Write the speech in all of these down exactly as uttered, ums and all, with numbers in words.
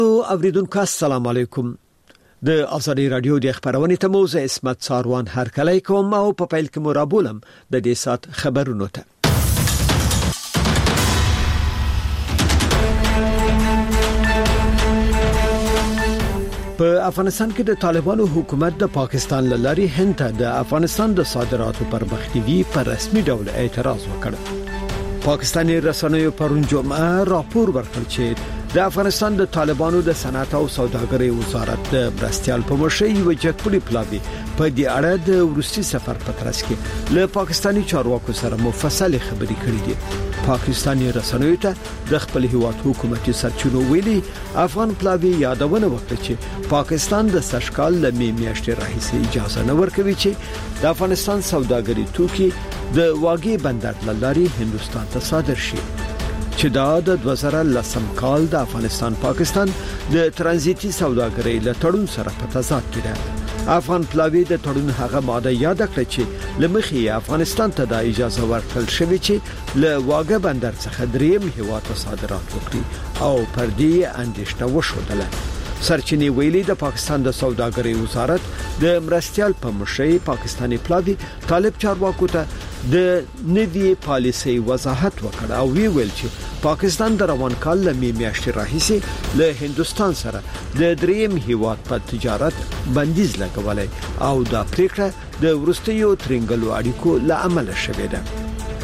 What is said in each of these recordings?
اوریدونکو السلام علیکم. د ازادي رادیو د خبرونې ته موزه اسمت ساروان هرکلی کوم او په پیل کې مرابولم د دې سات خبرونو ته. په افغانستان کې د طالبانو حکومت د پاکستان لاري هند ته د افغانستان د صادراتو پر مخنیوي پر رسمي ډول اعتراض وکړ. پاکستاني رسنیو پرون جمعه راپور ورکړ چې د افغانستان د طالبانو د صنعت او سوداګرۍ وزارت د برستیال په مشرۍ یو جګپړي پلاوی په دې اړه د ورستي سفر په ترڅ کې له پاکستاني چارواکو سره مفصل خبرې کړې دي. پاکستاني رسنیو ته د خپل هیواد حکومتي سرچینو ویلي افغان پلاوی یادونه وکړه چې پاکستان د سشکال لمې میاشتې راهیسې اجازه نه ورکوي چې د افغانستان سوداګري توکي د واګي بندر لاري هندستان ته صادر شي، چې دا د دوه زره لسم کال د افغانستان پاکستان د ترانزیتي سوداګرۍ له تړون سره په تضاد کې ده. افغان پلاوی د تړون هغه ماده یاد کړه چې لمخي افغانستان ته د اجازه ورکړل شوې چې له واګه بندر څخه دریم هیواد ته صادرات وکړي او پر دې اندېښنه وشودله. سرچینې ویلي د پاکستان د سوداګرۍ وزارت د مرستيال په مشرۍ پاکستاني پلاوی طالب چارواکو ته د نوي پالیسي وضاحت وکړ او وی ویل چې پاکستان د روان کال لمې میاشتې راهیسې له هندستان سره د دریم هیواد په تجارت بندیز لګولای او دا پریکړه د ورستیو ترنګلو اړیکو لامل شوې ده.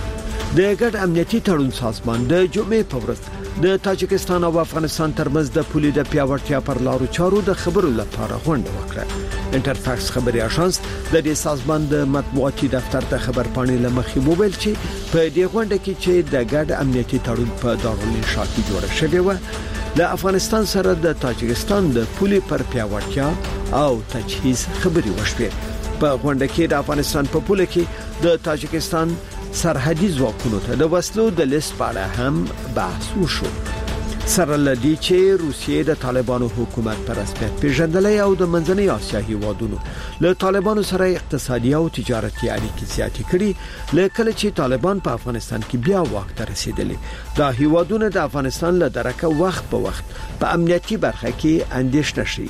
د ګډ امنیتي تړون سازمان د جمعې په ورځ د تاجکستان او افغانستان ترمنځ د پولې د پیاوړتیا پر لارو چارو د خبرو لپاره غونډه وکړه. انټرفاکس خبري اژانس د دې سازمان د مطبوعاتي دفتر ته خبر پاڼې لمخې موبایل چې په دې غونډه کې چې د ګډ امنیتي تړون په دارالانشا کې جوړ شوی و د افغانستان سره د تاجکستان د پولې پر پیاوړتیا او تجهیز خبري وشوه. په غونډه کې د افغانستان په پوله کې د تاجکستان سرحدي ځواکونو ته د وسلو د لیست په اړه هم بحث وشو. سره لدی چې روسیې د طالبانو حکومت پر رسمیت پیژندلې او د منځنۍ اسیا هیوادونو له طالبانو سره اقتصادي او تجارتي اړیکې زیاتې کړي لکه چې طالبان په افغانستان کې بیا واک ته رسیدلې. دا هیوادونه د افغانستان له درکه وخت په وخت په امنیتي برخه کې اندېښنه شي.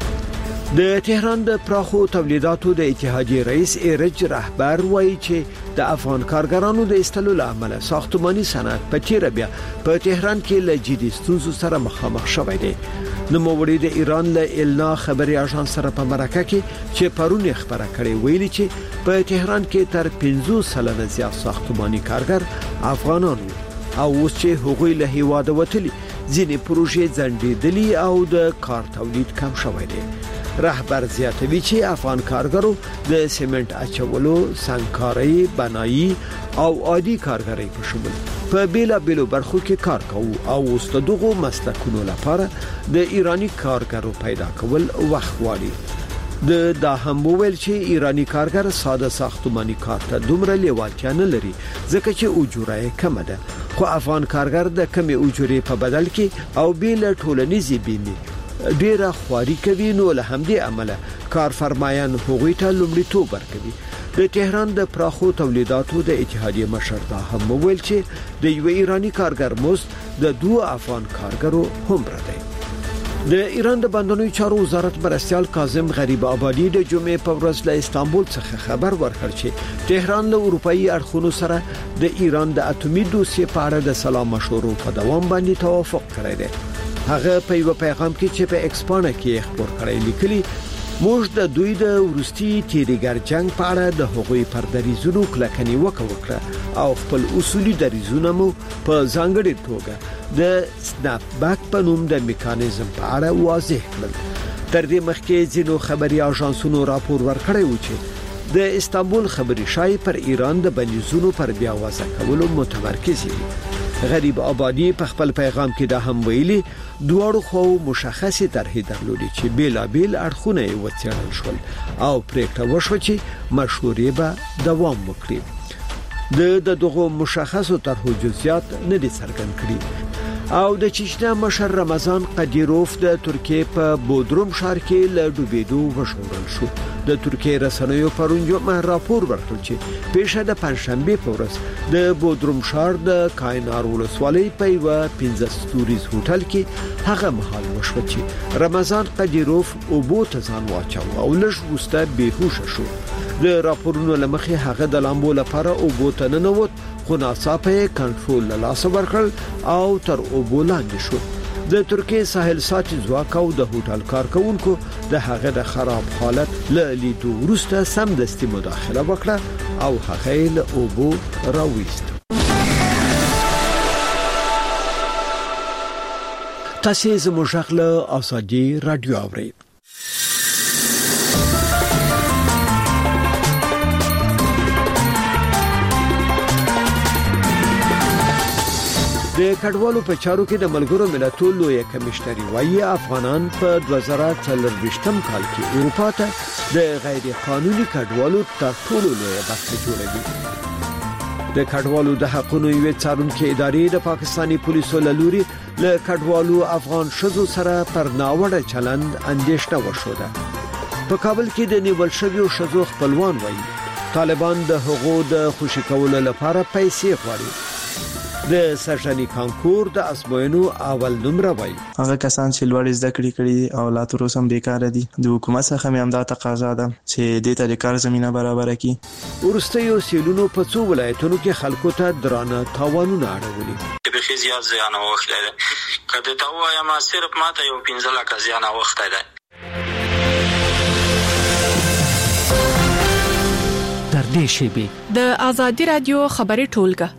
د تهران د پراخو تولیداتو د اتحادیې رئیس ایرج رهبر وایي چې د افغان کارګرانو د استلو لامل ساختماني صنعت په تیر بیا په تهران کې له جدي ستونزو سره مخامخ شوی دی. نوموړي د ایران له النا خبري اژانس سره په مرکه کې چې پرون خبره کړې ویلي چې په تهران کې تر پنځوس سلنه زیات ساختماني کارګر افغانان او اوس چې هغوی له هیواده وتلي ځینې پروژې ځنډېدلي او د کار تولید کم شوی دی. رهبر زیاتوي چې افغان کارګرو د سیمنټ اچولو، سنگکارۍ، بنایي او عادي کارګرۍ په شمول په بیلا بیلو برخو کې کار کوي او اوس دغه مسلکونو لپاره د ایرانی کارګرو پیدا کول وخت غواړي. د دا هم ویل چې ایرانی کارګر ساده ساختماني کار ته دومره لیوالتیا نه لري ځکه چې اجوره کم ده، خو افغان کارګر د کمې اجورې په بدل کې او بیل ټولنیزي بیمه ډیره خواري کوي، نو له همدې عمله کارفرمایان هغوی ته لومړیتوب ورکوي. د تهران د پراخو تولیداتو د اتحادیې مشر دا هم ویل چې د یو ایرانی کارګر مزد د دوه افغان کارګرو هم دی. د ایران د بندرونو چارو وزارت مرستيال کاظم غریب آبادی د جمعې په ورځ له استانبول څخه خبر ورکړ چې تهران له اروپאי اړخونو سره د ایران د اټومي دوسیې په اړه د سلام مشورو په دوام باندې توافق کړی دی. هغه په یو پیغام کې چې په ایکسپانه کې خبر کړی لیکلي موږ د دوی د ورستي تیریګر جنگ په اړه د هغوی پر دریزونو کلکنی وکړه او خپل اصولي دریزونه مو په ځانګړي توګه د سناپ بیک په نوم د میکانیزم په اړه واضح کړل. تر دې مخکې ځینو خبري اژانسونو راپور ورکړی و چې د استانبول خبري شای پر ایران د بندیزونو پر بیا وضع کولو متمرکز دي. غریب آبادی په خپل پیغام کې دا هم ویلي دواړو خو مشخصه طرحې درلودې چې بیلا بیل اړخونه یې وڅېړل شول او پریکړه وشوه چې مشورې به دوام وکړي. د دغه مشخصو طرحو جزئیات نه دي څرګند کړي. او د چچنیا مشر رمضان قدیروف د ترکیه په بودروم ښار کې له ډوبېدو وژغورل شو. د ترکیه رسنیو پرون یو راپور ورکړ چې پیښه د پنځشنبه په ورځ د بودروم ښار د کاینار ولسوالۍ په یو پنځه ستوریز هوټل کې هغه مهال وشو چې رمضان قدیروف او بوت ځان واچو او لږ وروسته بهوښه شو. د راپورونو لمخې هغه د لامبو لپاره او بوت نه نووت خو ناڅاپه کنټرول له لاسه ورکړ او تر اوبو لاندې شو. د ترکیه ساحل ساتي ځواک او د هوټل کارکونکو د هغه د خراب حالت له لیدو وروسته سمدستي مداخله وکړه او هغه له اوبو راوېست. تاسو زموږ خپل ازادي رادیو اورئ. د کډوالو په چارو کې د ملګرو ملتونو لوی کمشنري وايي افغانان په دوه زره څلرويشتم کال کې اروپا ته د غیر قانوني کډوالو تر ټولو لوی برخه جوړوي. د کډوالو د حقوقو یو څارونکو ادارې د پاکستاني پولیسو لوري له کډوالو افغان شذو سره پر ناوړه چلند اندېښنه وشوده. په کابل کې د نیول شویو شذو خپلوان وايي طالبان د حقوقو د خوشی کولو لپاره پیسې غواړي. د سرجنی کانکور د ازموینو اول نمره وای هغه کسان چې لوړ زده کړې کړي او لا تر اوسه بیکار دي د حکومت څخه مې همدا تقاضا ده چې د دې کار زمينه برابر کړي. ورستیو سیلونو په څو ولایتونو کې خلکو ته درانه تاوانونه اړولي. به خي زیات زیان وخت ده کله ته وایم ما صرف ماته یو پنځه لک زیان وخت ده. در دې شی د ازادي رادیو خبري ټولګه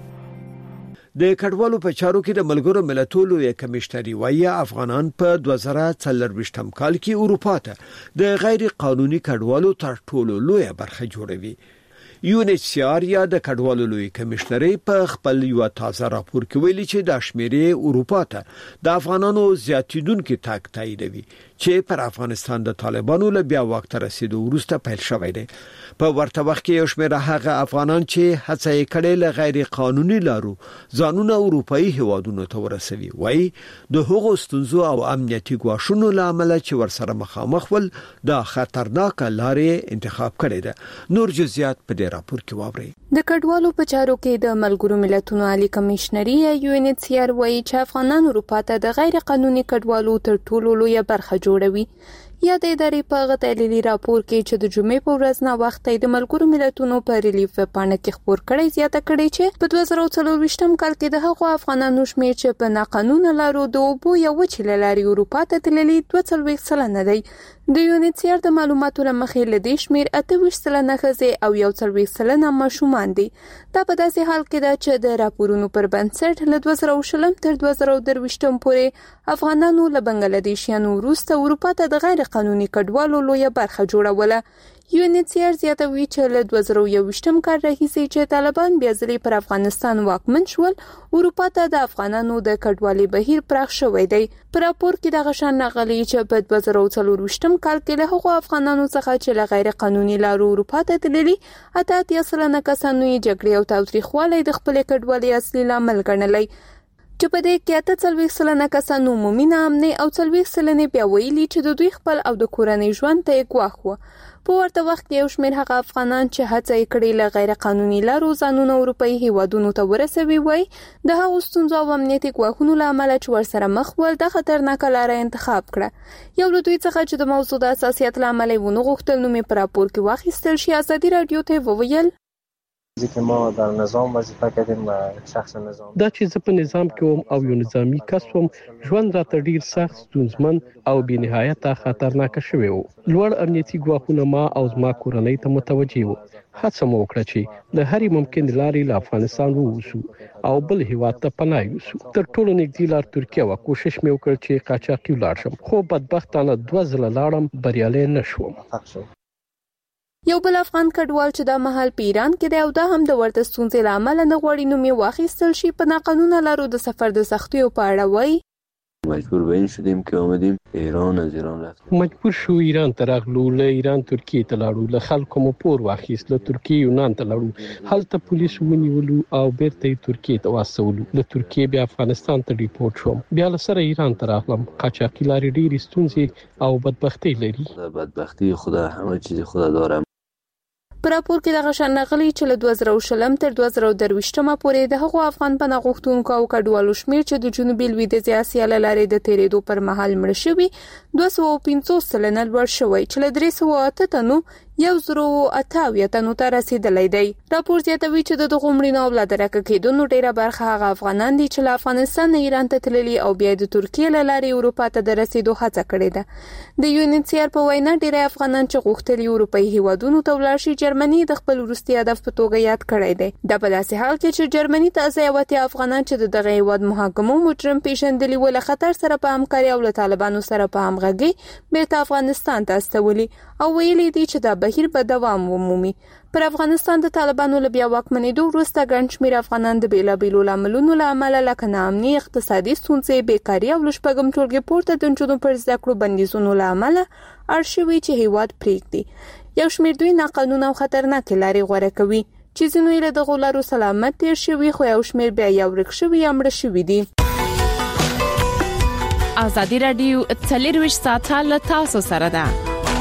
د کډوالو په چارو کې د ملګرو ملتونو یو کمشنري وايي افغانان په دوه زره څلرويشتم کال کې اروپا ته د غیر قانوني کډوالو تر ټولو لوی برخه جوړوي. یو ان ایچ سی آر یا د کډوالو لوی کمشنري په خپل یو تازه راپور کې ویلي چې د شمیرې اروپا ته د افغانانو زیاتیدونکو تاک تاییدوي چې پر افغانستان د طالبانو له بیا وخت رسیدو وروسته پیل شوی دی. په ورته وخت کې یو شمېر هغه افغانان چې هڅه یې کړې له غیر قانوني لارو ځانونه اروپאי هوادونو ته ورسوي وایي د هغو ستونزو او امنیتي ګواښونو لامل چې ورسره مخامخ ول د خطرناک لارې انتخاب کړي ده. نور جزئیات په دې راپور کې واورئ. د کډوالو په چارو کې د ملګرو ملتونو عالی کمشنري یو ان ایچ سی آر وايي چې افغانان اروپا ته د غیر قانوني کډوالو تر ټولو لوی برخه جوړوي. یا د ادارې په غتېلي راپور کې چې د جمعې په ورځ نا وخت د ملګرو ملتونو په ریلیف پاڼه کې خبر کړي زیاته کړي چې په دوه زره څلرويشتم کال کې د هغو افغانانو شمېر چې په ناقانونه لارو د اوبو یو وچې لاري اروپا ته تللي دوه څلوېښت سلنه دی. د یو ان ایچ سی آر د معلوماتو لمخې له دې شمېر اته ویشت سلنه ښځې او یو څلوېښت سلنه ماشومان دي. دا په داسې حال کې ده چې د راپورونو پر بنسټ له دوه زره شلم تر دوه زره درویشتم پورې افغانانو له بنگلاديشیانو وروسته اروپا ته د غیر قانوني کډوالو لوی برخه جوړوله. یو ان ایچ سی آر زیاتوي چې له دوه زره یوویشتم کال راهیسې چې طالبان بیا ځلې پر افغانستان واکمن شول اروپا ته د افغانانو د کډوالۍ بهیر پراخ شوی دی. په راپور کې د غشان نغلي چې په دوه زره څلرويشتم کال کې له هغو افغانانو څخه چې له غیر قانوني لارو اروپا ته تللي اته اتیا سلنه کسانو یې جګړې او تاوتریخوالی د خپل کډوالۍ اصلي لامل ګڼلی چې په دې کې اته څلوېښت سلنه کسانو عمومي ناامنۍ او څلوېښت سلنې بیا ویلي چې د دوی خپل او د کورنۍ ژوند ته یې ګواښ وه. په ورته وخت کې یو شمېر هغه افغانان چې هڅه یې کړې له غیر قانوني لارو ځانونه اروپאי هیوادونو ته ورسوي وای د هغو ستونزو او امنیتي ګواښونو له امله چې ورسره مخ ول د خطرناکه لاره انتخاب کړه. یو له دوی څخه چې د موضوع د اساسیت له امله ونه غوښتل نو مې په راپور کې واخیستل شي ازادي رادیو ته وویل که ما در نظام وظیفه کردیم و شخص نظام دا چې زه په نظام کې وم او یو نظامی کس وم ژوند راته ډیر سخت ستونزمن او بې نهایت خطرناک شوی و. لوړ امنیتي ګواښونه ما او زما کورنۍ ته متوجي وو. هڅه مو وکړه چې د هرې ممکن لارې له افغانستان ووځو او بل هیواد ته پناه یوسو. تر ټولو نږدې لار ترکیه و. کوشش مې وکړ چې قاچاقي ولاړ شم خو بدبختانه دوه ځله لاړم بریالی نشوم. یو بل افغان کډوال چې د مهال په ایران کې دی او دا هم د ورته ستونزې له امله نه غواړي نو مې واخیستل شي په ناقانونه لارو د سفر د سختیو په اړه وایي مجبور به این شدیم که آمدیم ایران. از ایران رفتیم مجبور شو ایران ته راغلو، له ایران ترکیه ته لاړو، له خلکو مو پور واخیست، له ترکیه یونان ته لاړو، هلته پولیس ونیولو او بیرته ترکیه ته واستولو. له ترکیه بیا افغانستان ته ریپورت شوم، بیا له سره ایران ته راغلم. قاچاقي لارې ډېرې ستونزې او بدبختۍ لري. بدبختی خدا همه چیز خدا داره. په راپور کې دغه شان راغلي چې له دوه زره شلم تر دوه زره درویشتمه پورې د هغو افغان پناه غوښتونکو او کډوالو شمېر چې د جنوبي لویدیځ اسیا له لارې د تېرېدو پر مهال مړه شوي دوه سوه او پنځوس سلنه لوړ شوی چې له درې سوه اته تنو یو زرو اته اویا تنو ته رسیدلی دی. راپور زیاتوي چې د دغو مړینو او له درکه کېدونو ډېره برخه هغه افغانان دي چې له افغانستان نه ایران ته تللي او بیا د ترکیې له لارې اروپا ته د رسیدو هڅه کړې ده. د یو ان ایچ سی آر په وینا ډېری افغانان چې غوښتل اروپایي هیوادونو ته ولاړ شي جرمني د خپل وروستي هدف په توګه یاد کړی دی. دا په داسې حال کې چې جرمني ته ځای وتی افغانان چې د دغه هیواد محاکمو مجرم پیژندلي و له خطر سره په همکاري او له طالبانو سره په همغږي بیرته افغانستان ته استولي او ویلي دي چې دا بهیر به دوام ومومي. پر افغانستان د طالبانو له بیا واکمنېدو وروسته ګڼ شمېر افغانان د بېلابېلو لاملونو له امله لکه ناامني، اقتصادي ستونزې، بیکاري او له شپږم ټولګي پورته د نجونو پر زده کړو بندیزونو له امله اړ شوي چې هیواد پرېږدي. یو شمېر دوی ناقانونه او خطرناکې لارې غوره کوي چې ځینو یې له دغو لارو سلامت تېر شوي، خو یو شمېر بیا یا ورک شوي یا مړه شوي دي. ازادي راډیو څلرویشت ساعته له تاسو سره ده.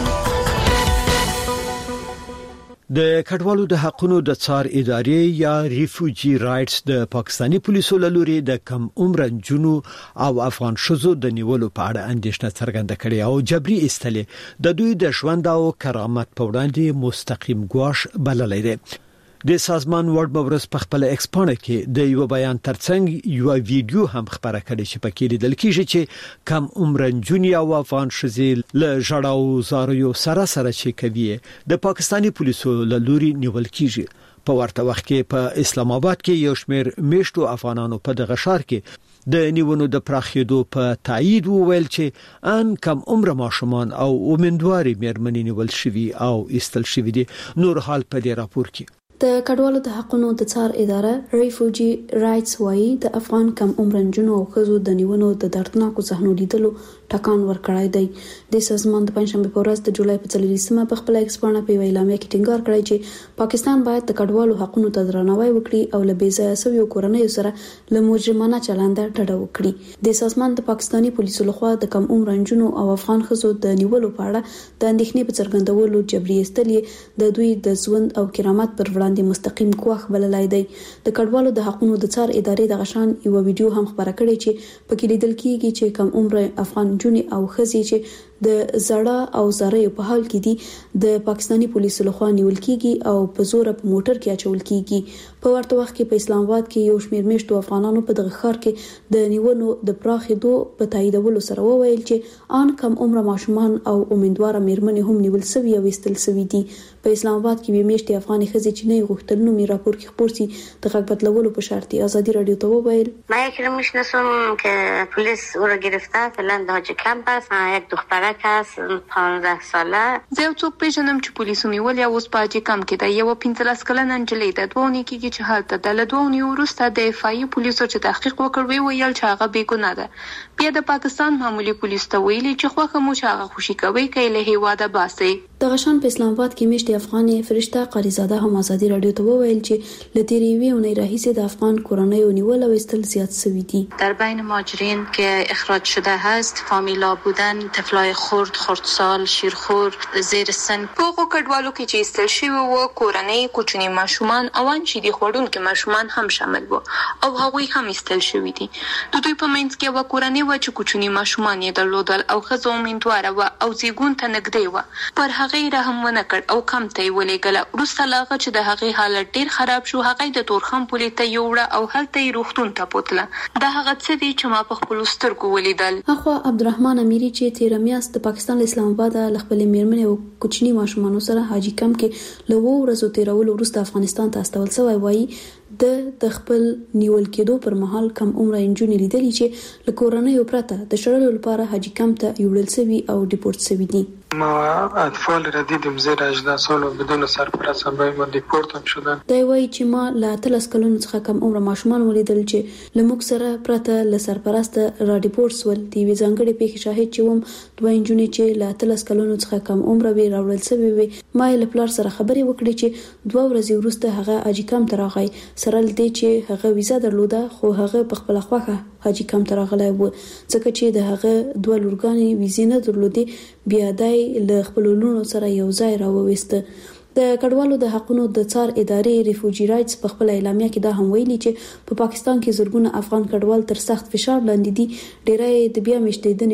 د کډوالو د حقوقو د څار ادارې یا ریفوجی رائټس د پاکستانی پولیسو له لوري د کم عمر جنو او افغان شذو د نیولو په اړه اندېښنه څرګنده کړې او جبري استلې د دوی د ژوند او کرامت په وړاندې مستقیم ګواښ بللی دی. د سازمان ورډ بورس په خپل ایکسپانه کې د یو بیان ترڅنګ یو ویډیو هم خبره کړې چې پکې لیدل کېږي چې کم عمر جنونی او افغان شذیل له جړاو زاریو سره سره چې کوي د پاکستانی پولیسو له لوري نیول کېږي. په ورته وخت کې په اسلام آباد کې یو شمېر میشتو افغانانو په دغه ښار کې د نیونو د پراخېدو په تایید وویل چې ان کم عمر ماشومان او ومندواري مېرمنې نیول شوي او ایستل شوي دي. نور حال په دې راپور کې د کډوالو د حقوقو د څار اداره ریفوجی رائټس وايي د افغان کم عمر جنونو او ښځو د نیونو د دردناکو صحنو لیدلو ټکان ورکړی دی. د سازمان د پنځشنبه په ورځ د جولای په څلوریزمه په خپل ایکسپانه په اعلامیه کې ټینګار کړی چې پاکستان باید د کډوالو حقوقو ته درناوی وکړي او له بې ځایه شویو کورنیو سره له مجرمانه چلند ډډه وکړي. د سازمان د پاکستانی پولیسو لخوا د کم عمر جنونو او افغان ښځو د نیولو په اړه د اندېښنې په څرګندولو جبري استلې د دوی د ژوند او کرامت پر وړاندې مستقیم ګواښ بللی دی. د کډوالو د حقوقو د څار ادارې د غشان یو ویډیو هم خبره کړې چې پکې لیدل کېږي چې کم عمر افغان جونې او ښځې چې د زړه او زاریو په حال کې دي د پاکستانی پولیسو لخوا نیول کېږي او په زور په موټر کې اچول کېږي. په ورته وخت کې په اسلام آباد کې یو شمېر میشتو افغانانو په دغه ښار کې د نیونو د پراخېدو په تاییدولو سره وویل چې ان کم عمر ماشومان او امیدواره مېرمنې هم نیول شوي او ایستل شوي دي. په اسلام آباد کې به میشتې افغاني ښځې چې نه غوښتل نو می راپور کې خبر سي د غږ بدلولو په شرط ازادي رادیو ته وویل ما یک رو میشناسم که پلیس او را گرفته فعلا در حاج کمپ است. یک دخترک است پانزده ساله. زه یو څوک پیژنم چې پولیسو نیولې او اوس په حاج کمپ کې ده. یو پنځلس کلنه نجلۍ ده، دوه اونۍ کېږي چې هلته ده. له دوه اونۍ وروسته د افایي پولیسو چې تحقیق وکړ ویل چې هغه بې ګناه ده. بیا د پاکستان معمولی پولیسو ته ویلي چې خوښه مو چې هغه خوشي کوي که له هیواده باسي. د غشان په اسلام آباد کې میشتې افغاني فرشته قاریزاده هم ازادي رادیو ته وویل چې له تیرې یوې اونۍ راهیسې د افغان کورنیو نیول او ایستل زیات شوي دي. در بین مهاجرین که اخراج شده هست فامیلا بودن، طفلای خرد، خردسال، شیرخور، زیر سن. په هغو کډوالو کې چې ایستل شوي وو کورنۍ، کوچني ماشومان او ان شیدې خوړونکي ماشومان هم شامل وو او هغوی هم ایستل شوي دي. د دوی په منځ کې یوه کورنۍ وه چې کوچني ماشومان یې درلودل او ښځه امیندواره وه او زیږون ته نږدې وه. پر هغې رحم ونه کړ او کمپ ته یې ولېږله. وروسته له هغه چې د هغې حالت ډېر خراب شو هغه د تورخم پولې ته یوړه او هلته یې روغتون ته بوتله. دا هغه څه دي چې ما په خپلو سترګو ولیدل. اخوا عبدالرحمن امیري چې تېره میاشت د پاکستان له اسلام آباد له خپلې مېرمنې او کوچني ماشومانو سره حاجي کمپ کې له اوو ورځو تېرولو وروسته افغانستان ته استول شوی وایي د د خپل نیول کېدو پر مهال کم عمره نجونې لیدلې چې له کورنیو پرته د شړلو لپاره حاجي کمپ ته یوړل شوي او ډیپورت شوي دي. ما اطفال ردیدیم زیر هجده سال و بدون سرپرست باید ما دیپورت شدن. دا وایي چې ما لا اتلس کلونو څخه کم عمر ماشومان ولیدل چې لموږ سره پرته ل سرپرست را ډیپورت سول. دی وی ځانګړي پیښې شاهد چې وم دوه انجونې چې لا اتلس کلونو څخه کم عمر وی راوړل شوی وي. ما له پلار سره خبرې وکړې چې دوه ورځې وروسته هغه حاجی کام ته راغی. سره لدې چې هغه ویزا درلوده خو هغه په خپل خوخه حاجی کام ته راغلی و ځکه چې د هغه دوه لورګانې ویزې نه درلودې. بیا دای له خپل لونو سره یو ځای راوويسته. د کډوالو د حقوقو د څار ادارې ریفوجی رائټس په خپل اعلامیه کې دا هم ویلي چې په پاکستان کې زرګونه افغان کډوال تر سخت فشار لاندې دي. ډیری د بیا مشتیدنې